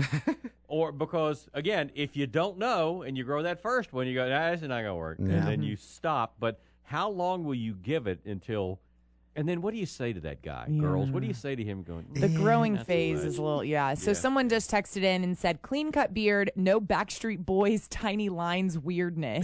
Or because again, if you don't know and you grow that first one, you go, "Nah, this is not going to work," and then you stop. But how long will you give it until And then what do you say to that guy? Yeah. Girls, what do you say to him going? The growing That's phase much. is a little, yeah. So Yeah. someone just texted in and said, clean cut beard, no Backstreet Boys tiny lines weirdness,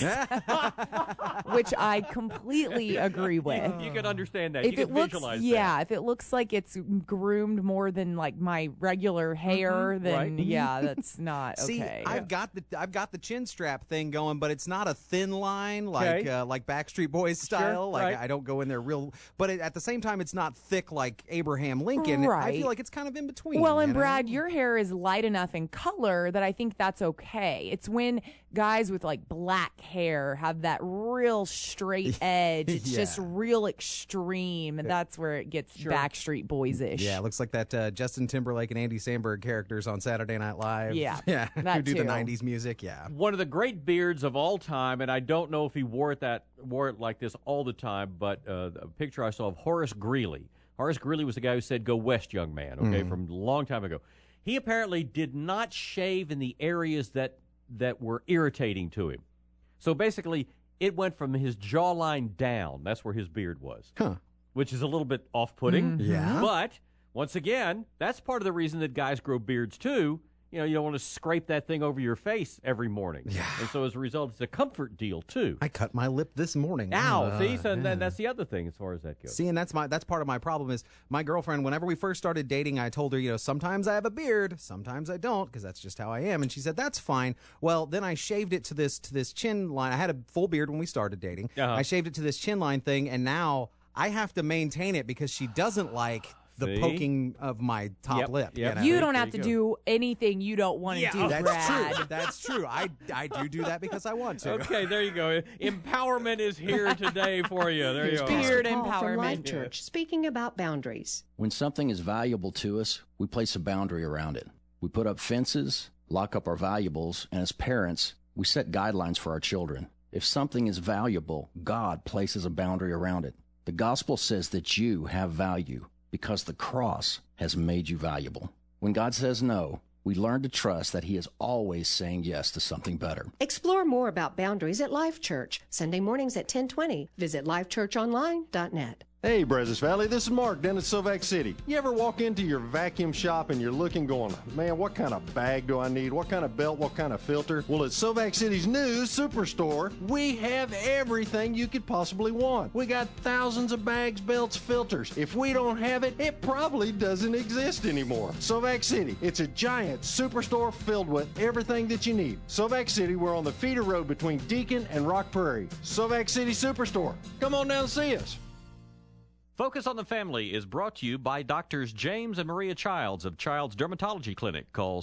which I completely agree with. You can understand that. If You can it looks, visualize yeah, if it looks like it's groomed more than like my regular hair, then right. yeah, that's not See, okay. I've got the chin strap thing going, but it's not a thin line like Okay. like Backstreet Boys style. Like right. I don't go in there real, but at the same time, it's not thick like Abraham Lincoln. I Right. feel like it's kind of in between. Well, and you know? Brad, your hair is light enough in color that I think that's okay. It's when guys with like black hair have that real straight edge. It's Yeah. just real extreme, and that's where it gets Backstreet Boys-ish. Yeah, it looks like that Justin Timberlake and Andy Samberg characters on Saturday Night Live. Yeah, yeah, who that do the too. '90s music. Yeah, One of the great beards of all time, and I don't know if he wore it like this all the time, but a picture I saw of Horace Greeley. Horace Greeley was the guy who said, "Go west, young man," okay, from a long time ago. He apparently did not shave in the areas that were irritating to him. So basically, it went from his jawline down. That's where his beard was, which is a little bit off-putting. Yeah. But once again, that's part of the reason that guys grow beards too. You know, you don't want to scrape that thing over your face every morning. Yeah. And so as a result, it's a comfort deal too. I cut my lip this morning. Ow! See, so then that's the other thing as far as that goes. See, and that's part of my problem is my girlfriend, whenever we first started dating, I told her, you know, sometimes I have a beard, sometimes I don't, because that's just how I am. And she said, that's fine. Well, then I shaved it to this chin line. I had a full beard when we started dating. I shaved it to this chin line thing, and now I have to maintain it because she doesn't like the poking of my top lip. Yep. You don't have to do anything you don't want to do, that's Brad. true. That's true. I do that because I want to. Okay, there you go. Empowerment is here today for you. There you are. Beard Paul from empowerment. Life Church, speaking about boundaries. When something is valuable to us, we place a boundary around it. We put up fences, lock up our valuables, and as parents, we set guidelines for our children. If something is valuable, God places a boundary around it. The gospel says that you have value because the cross has made you valuable. When God says no, we learn to trust that He is always saying yes to something better. Explore more about boundaries at Life Church, Sunday mornings at 10:20. Visit lifechurchonline.net. Hey, Brazos Valley, this is Mark down at Sovac City. You ever walk into your vacuum shop and you're looking going, man, what kind of bag do I need? What kind of belt? What kind of filter? Well, at Sovac City's new Superstore, we have everything you could possibly want. We got thousands of bags, belts, filters. If we don't have it, it probably doesn't exist anymore. Sovac City, it's a giant superstore filled with everything that you need. Sovac City, we're on the feeder road between Deacon and Rock Prairie. Sovac City Superstore. Come on down and see us. Focus on the Family is brought to you by Doctors James and Maria Childs of Child's Dermatology Clinic. Call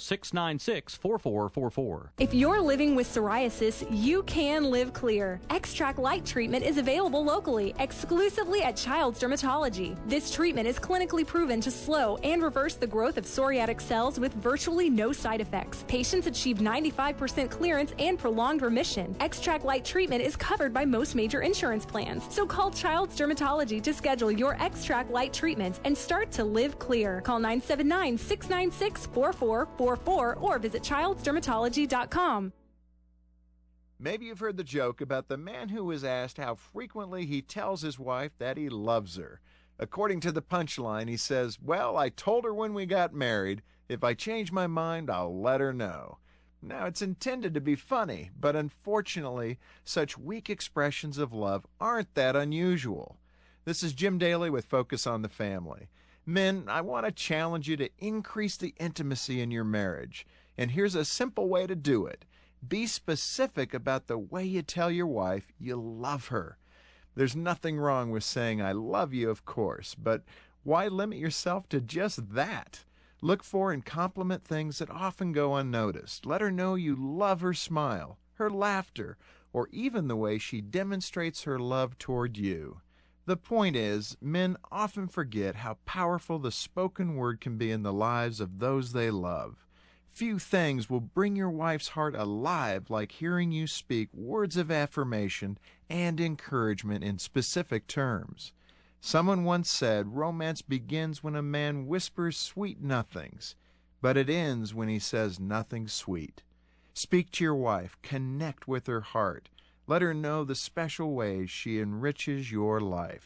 696-4444. If you're living with psoriasis, you can live clear. Extract Light treatment is available locally, exclusively at Child's Dermatology. This treatment is clinically proven to slow and reverse the growth of psoriatic cells with virtually no side effects. Patients achieve 95% clearance and prolonged remission. Extract Light treatment is covered by most major insurance plans. So call Child's Dermatology to schedule your Extract Light treatments and start to live clear. Call 979-696-4444 or visit childsdermatology.com. Maybe you've heard the joke about the man who was asked how frequently he tells his wife that he loves her. According to the punchline, he says, "Well, I told her when we got married. If I change my mind, I'll let her know." Now, it's intended to be funny, but unfortunately, such weak expressions of love aren't that unusual. This is Jim Daly with Focus on the Family. Men, I want to challenge you to increase the intimacy in your marriage. And here's a simple way to do it. Be specific about the way you tell your wife you love her. There's nothing wrong with saying I love you, of course, but why limit yourself to just that? Look for and compliment things that often go unnoticed. Let her know you love her smile, her laughter, or even the way she demonstrates her love toward you. The point is, men often forget how powerful the spoken word can be in the lives of those they love. Few things will bring your wife's heart alive like hearing you speak words of affirmation and encouragement in specific terms. Someone once said romance begins when a man whispers sweet nothings, but it ends when he says nothing sweet. Speak to your wife, connect with her heart. Let her know the special ways she enriches your life.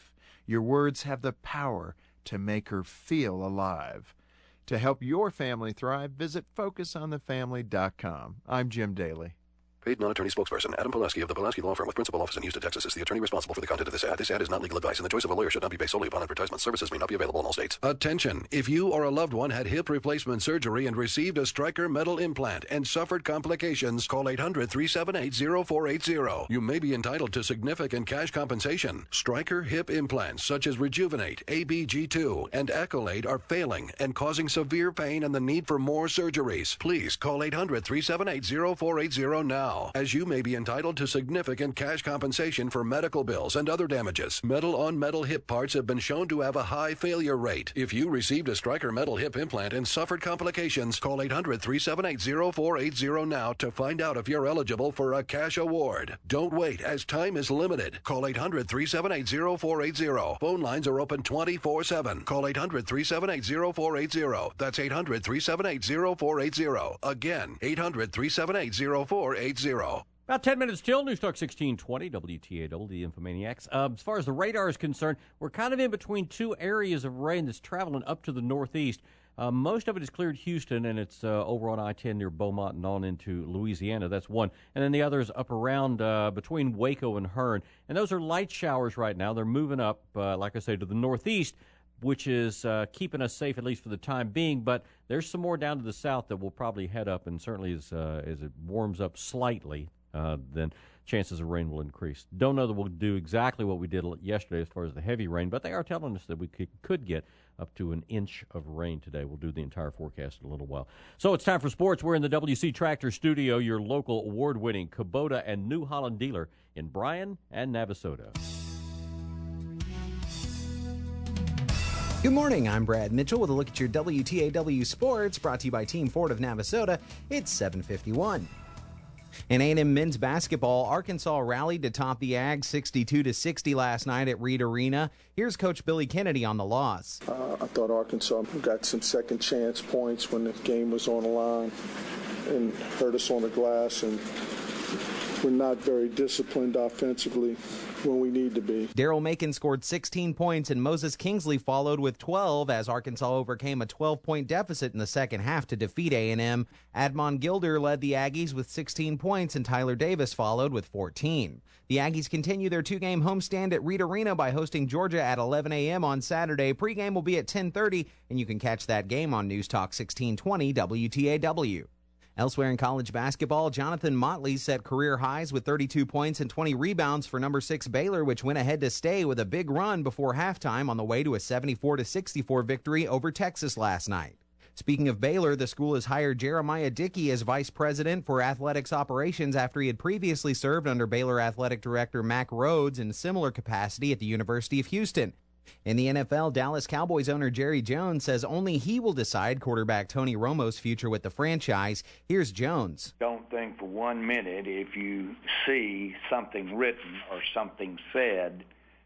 Your words have the power to make her feel alive. To help your family thrive, visit FocusOnTheFamily.com. I'm Jim Daly. Paid non-attorney spokesperson Adam Pulaski of the Pulaski Law Firm with principal office in Houston, Texas is the attorney responsible for the content of this ad. This ad is not legal advice, and the choice of a lawyer should not be based solely upon advertisement. Services may not be available in all states. Attention! If you or a loved one had hip replacement surgery and received a Stryker metal implant and suffered complications, call 800-378-0480. You may be entitled to significant cash compensation. Stryker hip implants such as Rejuvenate, ABG2, and Accolade are failing and causing severe pain and the need for more surgeries. Please call 800-378-0480 now, as you may be entitled to significant cash compensation for medical bills and other damages. Metal-on-metal hip parts have been shown to have a high failure rate. If you received a Stryker metal hip implant and suffered complications, call 800-378-0480 now to find out if you're eligible for a cash award. Don't wait, as time is limited. Call 800-378-0480. Phone lines are open 24/7. Call 800-378-0480. That's 800-378-0480. Again, 800-378-0480. About 10 minutes till, News Talk 1620, WTAW, the Infomaniacs. As far as the radar is concerned, we're kind of in between two areas of rain that's traveling up to the northeast. Most of it has cleared Houston, and it's over on I-10 near Beaumont and on into Louisiana. That's one. And then the other is up around between Waco and Hearn. And those are light showers right now. They're moving up, like I say, to the northeast, which is keeping us safe, at least for the time being. But there's some more down to the south that will probably head up, and certainly as it warms up slightly, then chances of rain will increase. Don't know that we'll do exactly what we did yesterday as far as the heavy rain, but they are telling us that we could get up to an inch of rain today. We'll do the entire forecast in a little while. So it's time for sports. We're in the WC Tractor Studio, your local award-winning Kubota and New Holland dealer in Bryan and Navasota. Good morning, I'm Brad Mitchell with a look at your WTAW Sports, brought to you by Team Ford of Navasota. It's 7:51. In A&M men's basketball, Arkansas rallied to top the Ags 62-60 last night at Reed Arena. Here's Coach Billy Kennedy on the loss. I thought Arkansas got some second chance points when the game was on the line and hurt us on the glass, and we're not very disciplined offensively when we need to be. Daryl Macon scored 16 points and Moses Kingsley followed with 12 as Arkansas overcame a 12-point deficit in the second half to defeat A&M. Admon Gilder led the Aggies with 16 points and Tyler Davis followed with 14. The Aggies continue their two-game homestand at Reed Arena by hosting Georgia at 11 a.m. on Saturday. Pre-game will be at 10:30, and you can catch that game on News Talk 1620 WTAW. Elsewhere in college basketball, Jonathan Motley set career highs with 32 points and 20 rebounds for number 6 Baylor, which went ahead to stay with a big run before halftime on the way to a 74-64 victory over Texas last night. Speaking of Baylor, the school has hired Jeremiah Dickey as vice president for athletics operations after he had previously served under Baylor athletic director Mack Rhodes in a similar capacity at the University of Houston. In the NFL, Dallas Cowboys owner Jerry Jones says only he will decide quarterback Tony Romo's future with the franchise. Here's Jones. Don't think for 1 minute if you see something written or something said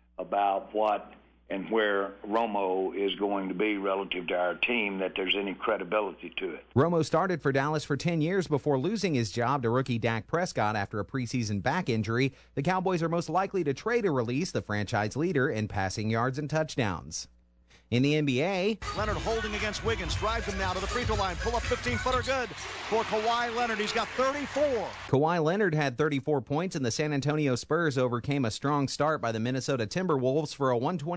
about what and where Romo is going to be relative to our team that there's any credibility to it. Romo started for Dallas for 10 years before losing his job to rookie Dak Prescott after a preseason back injury. The Cowboys are most likely to trade or release the franchise leader in passing yards and touchdowns. In the NBA, Leonard holding against Wiggins, drives him now to the free throw line, pull up 15-footer good for Kawhi Leonard. He's got 34. Kawhi Leonard had 34 points, and the San Antonio Spurs overcame a strong start by the Minnesota Timberwolves for a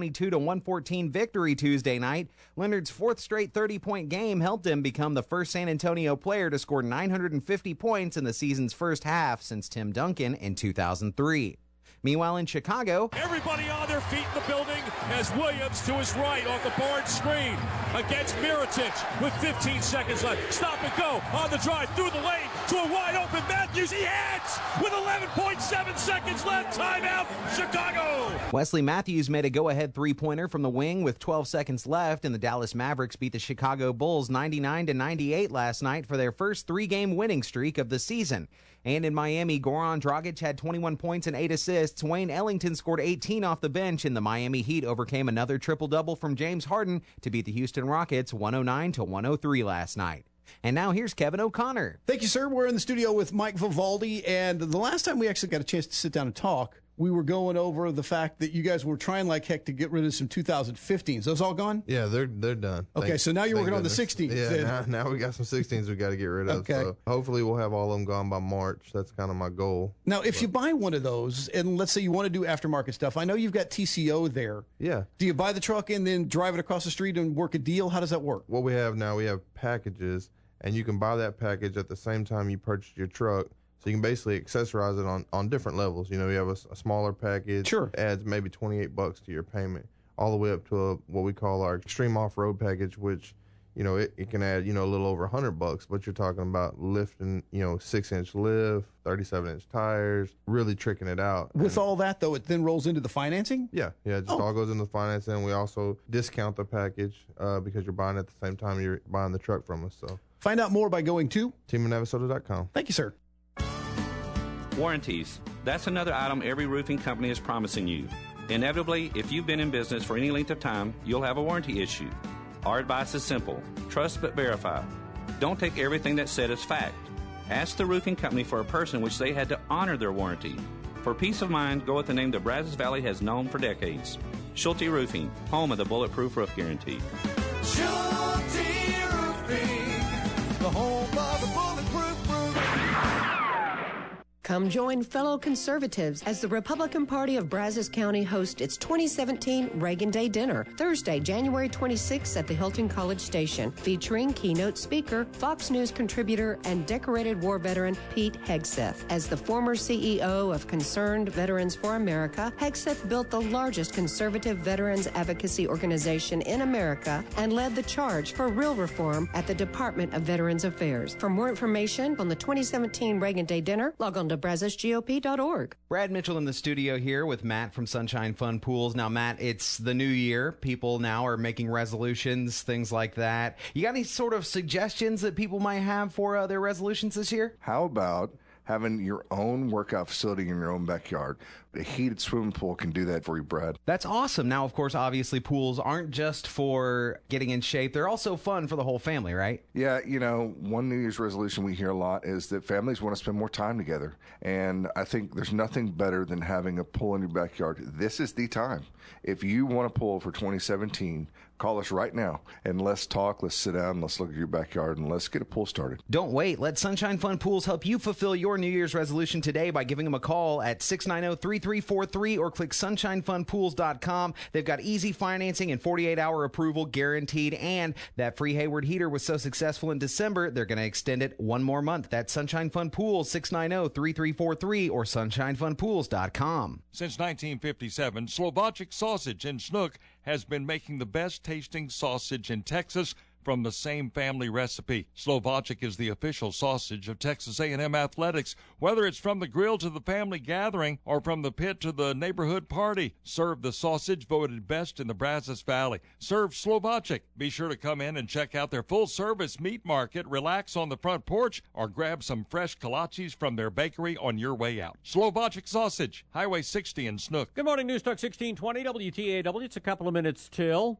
122-114 victory Tuesday night. Leonard's fourth straight 30-point game helped him become the first San Antonio player to score 950 points in the season's first half since Tim Duncan in 2003. Meanwhile, in Chicago, everybody on their feet in the building as Williams to his right off the Barnes screen against Mirotic with 15 seconds left. Stop and go on the drive through the lane to a wide open Matthews. He hits with 11.7 seconds left. Timeout, Chicago. Wesley Matthews made a go-ahead three-pointer from the wing with 12 seconds left, and the Dallas Mavericks beat the Chicago Bulls 99-98 last night for their first three-game winning streak of the season. And in Miami, Goran Dragic had 21 points and 8 assists. Wayne Ellington scored 18 off the bench, and the Miami Heat overcame another triple-double from James Harden to beat the Houston Rockets 109-103 last night. And now here's Kevin O'Connor. Thank you, sir. We're in the studio with Mike Vivaldi, and the last time we actually got a chance to sit down and talk we were going over the fact that you guys were trying like heck to get rid of some 2015s. Those all gone? Yeah, they're done. Okay, so now you're working on the 16s. Yeah, now we got some 16s we got to get rid of. Okay. So hopefully we'll have all of them gone by March. That's kind of my goal. Now, if you buy one of those, and let's say you want to do aftermarket stuff, I know you've got TCO there. Yeah. Do you buy the truck and then drive it across the street and work a deal? How does that work? What we have now, we have packages, and you can buy that package at the same time you purchase your truck. So you can basically accessorize it on different levels. You know, you have a smaller package. Sure. Adds maybe $28 to your payment, all the way up to what we call our extreme off-road package, which, you know, it can add, you know, a little over $100, but you're talking about lifting, you know, 6-inch lift, 37-inch tires, really tricking it out. With all that, though, it then rolls into the financing? Yeah, it just all goes into the financing. We also discount the package because you're buying at the same time you're buying the truck from us. So find out more by going to teamofnavasota.com. Thank you, sir. Warranties. That's another item every roofing company is promising you. Inevitably, if you've been in business for any length of time, you'll have a warranty issue. Our advice is simple. Trust but verify. Don't take everything that's said as fact. Ask the roofing company for a person which they had to honor their warranty. For peace of mind, go with the name that Brazos Valley has known for decades. Schulte Roofing, home of the Bulletproof Roof Guarantee. Schulte Roofing, the home of the Bulletproof Roof. Come join fellow conservatives as the Republican Party of Brazos County hosts its 2017 Reagan Day Dinner, Thursday, January 26th at the Hilton College Station, featuring keynote speaker, Fox News contributor, and decorated war veteran Pete Hegseth. As the former CEO of Concerned Veterans for America, Hegseth built the largest conservative veterans advocacy organization in America and led the charge for real reform at the Department of Veterans Affairs. For more information on the 2017 Reagan Day Dinner, log on to BrazosGOP.org. Brad Mitchell in the studio here with Matt from Sunshine Fun Pools. Now, Matt, it's the new year. People now are making resolutions, things like that. You got any sort of suggestions that people might have for their resolutions this year? How about having your own workout facility in your own backyard? A heated swimming pool can do that for you, Brad. That's awesome. Now, of course, obviously, pools aren't just for getting in shape. They're also fun for the whole family, right? Yeah, you know, one New Year's resolution we hear a lot is that families want to spend more time together. And I think there's nothing better than having a pool in your backyard. This is the time. If you want a pool for 2017, call us right now and let's talk, let's sit down, let's look at your backyard, and let's get a pool started. Don't wait. Let Sunshine Fun Pools help you fulfill your New Year's resolution today by giving them a call at 690-3343 or click sunshinefunpools.com. They've got easy financing and 48-hour approval guaranteed, and that free Hayward heater was so successful in December, they're going to extend it one more month. That's Sunshine Fun Pools, 690-3343 or sunshinefunpools.com. Since 1957, Slovacek Sausage in Snook has been making the best tasting sausage in Texas from the same family recipe. Slovacek is the official sausage of Texas A&M Athletics. Whether it's from the grill to the family gathering or from the pit to the neighborhood party, serve the sausage voted best in the Brazos Valley. Serve Slovacek. Be sure to come in and check out their full-service meat market, relax on the front porch, or grab some fresh kolaches from their bakery on your way out. Slovacek Sausage, Highway 60 in Snook. Good morning, News Talk 1620 WTAW. It's a couple of minutes till.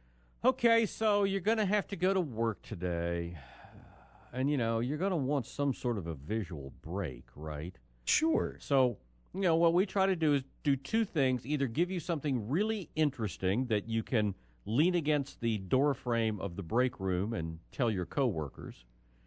Okay, so you're going to have to go to work today, and, you know, you're going to want some sort of a visual break, right? Sure. So, you know, what we try to do is do two things. Either give you something really interesting that you can lean against the door frame of the break room and tell your coworkers,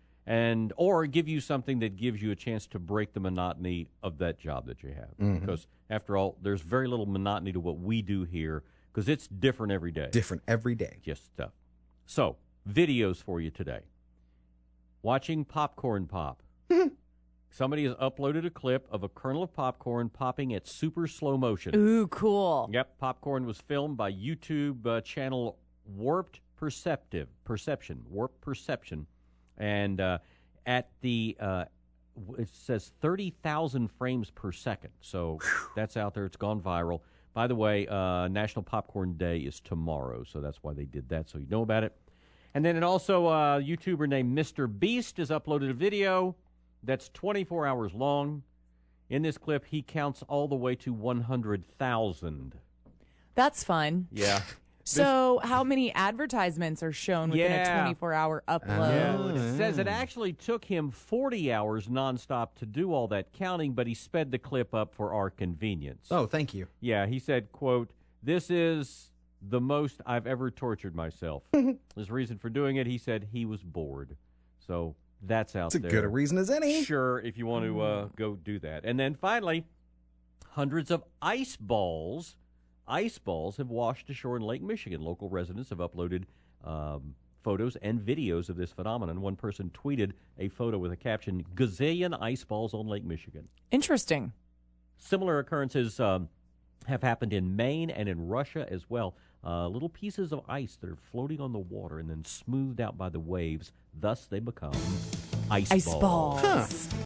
or give you something that gives you a chance to break the monotony of that job that you have. Mm-hmm. Because, after all, there's very little monotony to what we do here, because it's different every day. Different every day. Just stuff. So, videos for you today. Watching popcorn pop. Somebody has uploaded a clip of a kernel of popcorn popping at super slow motion. Ooh, cool. Yep, popcorn was filmed by YouTube channel Warped Perception. And at the, it says 30,000 frames per second. So that's out there. It's gone viral. By the way, National Popcorn Day is tomorrow, so that's why they did that, so you know about it. And then also a YouTuber named Mr. Beast has uploaded a video that's 24 hours long. In this clip, he counts all the way to 100,000. That's fun. Yeah. So how many advertisements are shown within a 24-hour upload? It says it actually took him 40 hours nonstop to do all that counting, but he sped the clip up for our convenience. Oh, thank you. Yeah, he said, quote, "This is the most I've ever tortured myself." His reason for doing it, he said he was bored. So that's out there. It's a good a reason as any. Sure, if you want to go do that. And then finally, hundreds of ice balls have washed ashore in Lake Michigan. Local residents have uploaded photos and videos of this phenomenon. One person tweeted a photo with a caption, "Gazillion ice balls on Lake Michigan." Interesting. Similar occurrences have happened in Maine and in Russia as well. Little pieces of ice that are floating on the water and then smoothed out by the waves. Thus, they become ice balls. Balls. Huh.